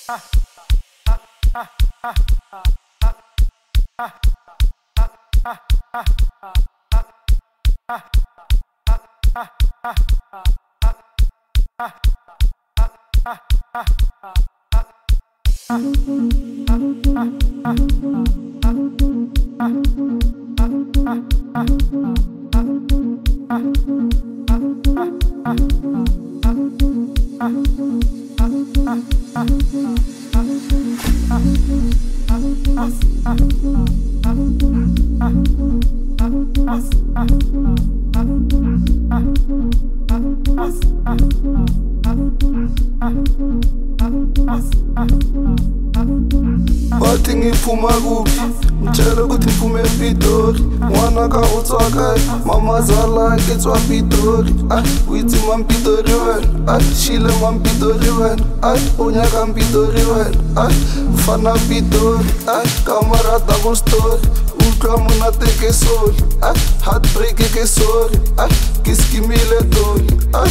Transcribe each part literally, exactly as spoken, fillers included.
Bathi ngiphuma kuphi ngitshela ukuthi ngiphume ePitori ngwana ka utswaka mama zala ke tswa Pitori ah uyithi mam Pitori wena ah shile mam Pitori wena ah onya ka Pitori wena ah fana Pitori ah kamera double story utlwa mona teke soli ah heartbreak ke sorry ah kiskimile doli ah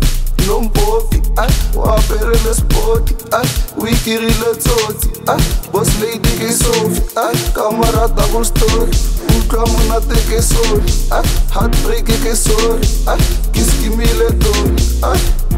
Nompopi, ah, waperele spoti, ah, wikirile tsotsi, ah, boss lady ke sofi, ah, kamera double story, utlwa mona teke soli, ah, heartbreak ke sorry, ah, kiskimile doli, ah,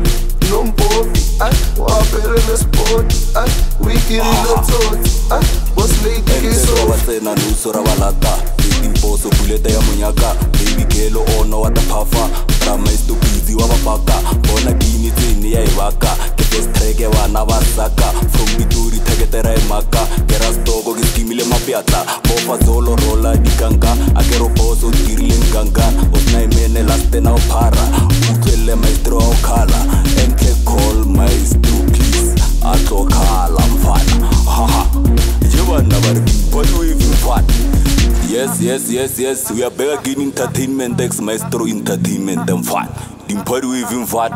Nompopi, ah, waperele spoti, ah, wikirile tsotsi, ah, boss lady ke sofi. Wasena nusura balata, imposo buleta ya munyaka, baby girl ono wata phafa, drama is too busy wa bapaka, bona dini tsini ya ibaka, ke best track ya bana ba saka, from Pitori theketera emaka, ke rastogo ke skimile mapiatla, bofa zolo rola dikanka, akero boso dirile nganga, osna imene laste na opara, utlele maestro au khala, enke call maestro please, atlo khala mfana, haha, jebana bari badu even fat. Yes, yes, yes, yes, we are back in entertainment, ex maestro entertainment and fun. Dimpari we even fun.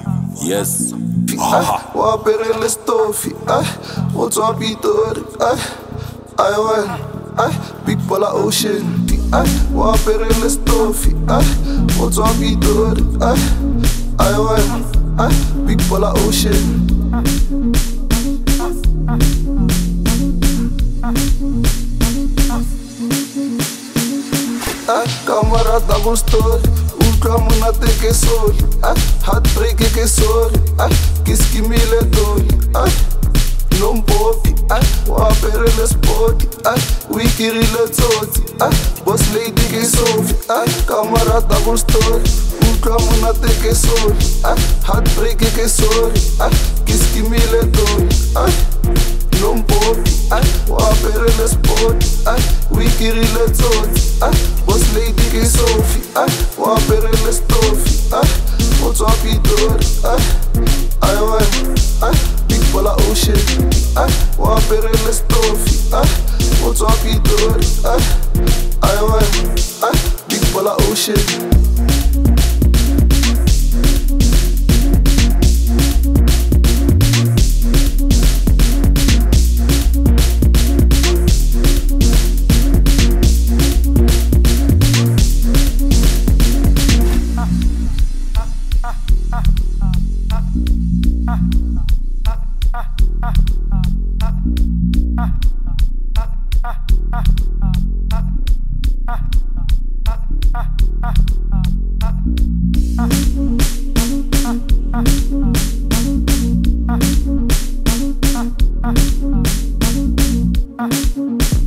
Yes. Ah, waperele stofi, ah, utswa Pitori, ah, I went, ah, big Polar Ocean, ah, waperele stofi, ah, utswa Pitori, ah, I went, ah, big Polar Ocean. Ah, kamera double story, utlwa mona teke soli, ah, heartbreak ke sorry, ah, kiskimile doli, ah, Nompopi, ah, waperele spoti, ah, wikirile tsotsi, ah, boss lady ke sofi, ah, kamera double story, utlwa mona teke soli, ah, heartbreak ke sorry, ah, kiskimile doli, ah, Nompopi, ah, waperele spoti, ah, wikirile tsotsi, ah, boss lady ke sofi, ah, waperele stofi, ah, utswa Pitori, ah, I went, ah, big Polar Ocean, ah, waperele stofi, ah, utswa Pitori, ah, I went, ah, big Polar Ocean. Uh, uh, uh.